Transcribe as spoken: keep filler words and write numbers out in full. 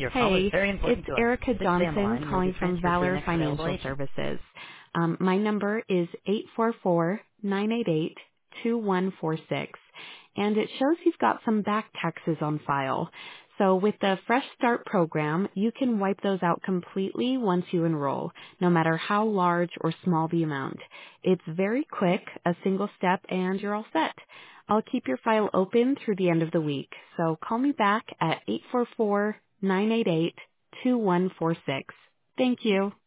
Your call is Hey, very it's important to us. Erica Please stay on the Johnson line and you'll be calling from transferred to the Valor next available Financial agent. Services. Um, my number is eight four four, nine eight eight, two one four six, and it shows you've got some back taxes on file. So with the Fresh Start program, you can wipe those out completely once you enroll, no matter how large or small the amount. It's very quick, a single step, and you're all set. I'll keep your file open through the end of the week, so call me back at eight four four, nine eight eight, two one four six. Thank you.